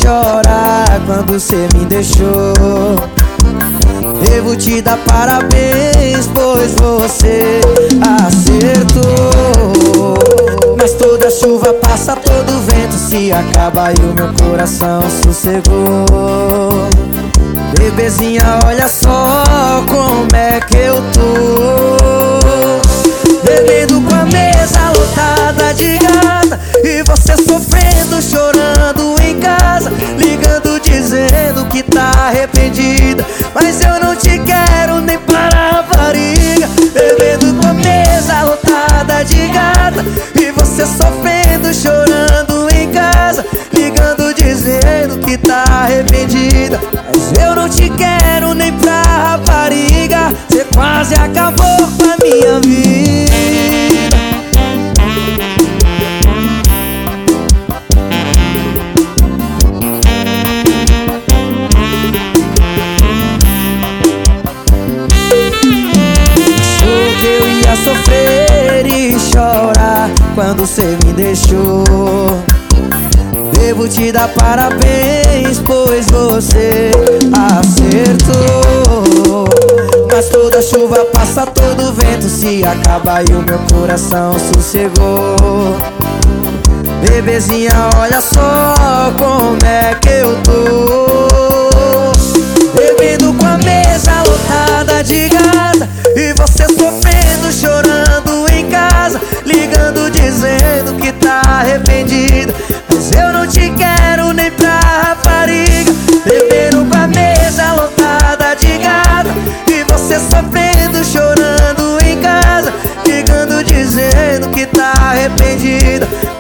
chorar quando cê me deixou. Devo te dar parabéns, pois você acertou. Mas toda chuva passa, todo vento se acaba e o meu coração sossegou. Bebezinha, olha só como é que eu tô. Bebendo com a mesa lotada de gata e você sofrendo, chorando em casa, ligando dizendo que tá arrependida, mas eu não te quero nem para rapariga. Bebendo com a mesa lotada de gata e você sofrendo, chorando em casa, ligando dizendo que tá arrependida, mas eu não te quero nem pra rapariga. Cê quase acabou com a minha vida. Achou que eu ia sofrer e chorar quando cê me deixou. Devo te dar parabéns, pois você acertou. Mas toda chuva passa, todo vento se acaba e o meu coração sossegou. Bebezinha, olha só como é que eu tô. Bebendo com a mesa lotada de gata e você sofrendo, chorando em casa, ligando dizendo que tá arrependida, mas eu não te quero nem pra rapariga. Bebendo com a mesa lotada de gata e você sofrendo, chorando em casa, ligando dizendo que tá arrependida,